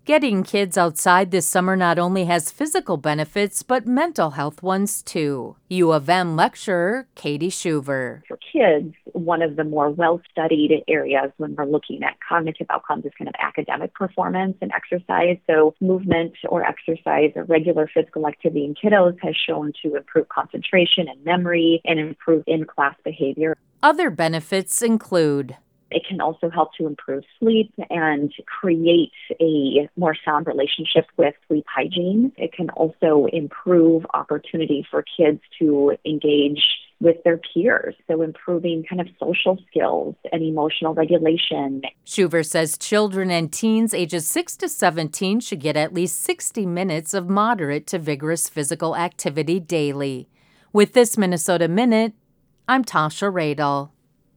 Getting kids outside this summer not only has physical benefits, but mental health ones too. U of M lecturer Katie Schuver. For kids, one of the more well-studied areas when we're looking at cognitive outcomes is kind of academic performance and exercise. So movement or exercise or regular physical activity in kiddos has shown to improve concentration and memory and improve in-class behavior. Other benefits include it can also help to improve sleep and create a more sound relationship with sleep hygiene. It can also improve opportunity for kids to engage with their peers, so improving kind of social skills and emotional regulation. Schuver says children and teens ages 6 to 17 should get at least 60 minutes of moderate to vigorous physical activity daily. With this Minnesota Minute, I'm Tasha Radel.